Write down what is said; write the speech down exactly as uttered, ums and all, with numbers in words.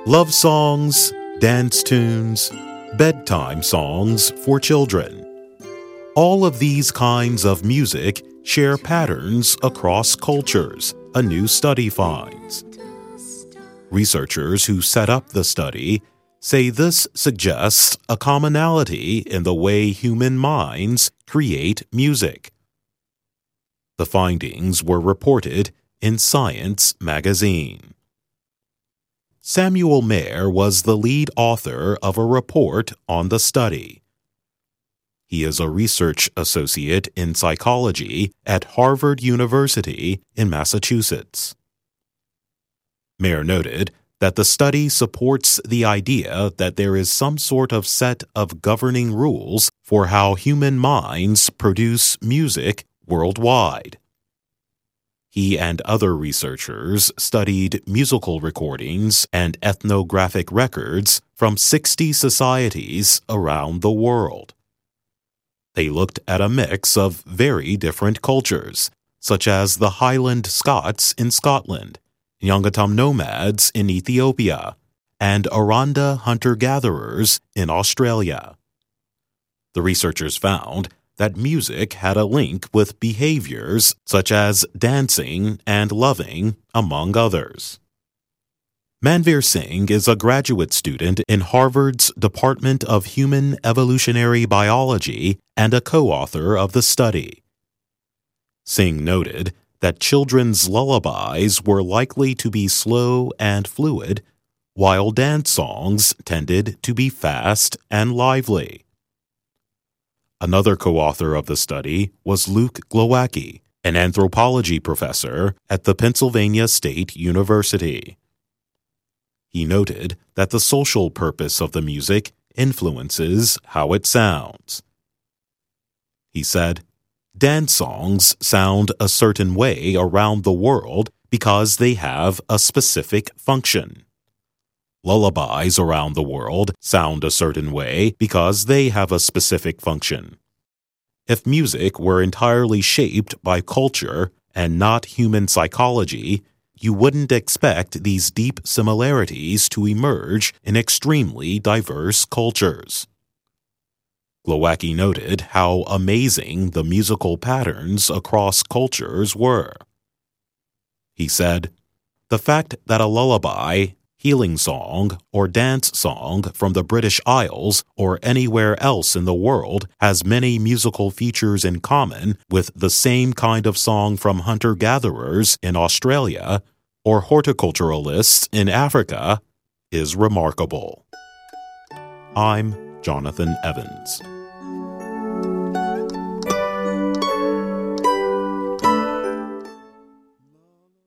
love songs, dance tunes, bedtime songs for children. All of these kinds of music share patterns across cultures, a new study finds. Researchers who set up the study say this suggests a commonality in the way human minds create music. The findings were reported in Science magazine. Samuel Mayer was the lead author of a report on the study. He is a research associate in psychology at Harvard University in Massachusetts. Mayer noted that the study supports the idea that there is some sort of set of governing rules for how human minds produce music worldwide. He and other researchers studied musical recordings and ethnographic records from sixty societies around the world. They looked at a mix of very different cultures, such as the Highland Scots in Scotland, Yungatam nomads in Ethiopia, and Aranda hunter-gatherers in Australia. The researchers found that music had a link with behaviors such as dancing and loving, among others. Manveer Singh is a graduate student in Harvard's Department of Human Evolutionary Biology and a co-author of the study. Singh noted that children's lullabies were likely to be slow and fluid, while dance songs tended to be fast and lively. Another co-author of the study was Luke Glowacki, an anthropology professor at the Pennsylvania State University. He noted that the social purpose of the music influences how it sounds. He said, "Dance songs sound a certain way around the world because they have a specific function. Lullabies around the world sound a certain way because they have a specific function. If music were entirely shaped by culture and not human psychology, you wouldn't expect these deep similarities to emerge in extremely diverse cultures." Glowacki noted how amazing the musical patterns across cultures were. He said, "The fact that a lullaby, healing song, or dance song from the British Isles or anywhere else in the world has many musical features in common with the same kind of song from hunter-gatherers in Australia or horticulturalists in Africa is remarkable." I'm Jonathan Evans.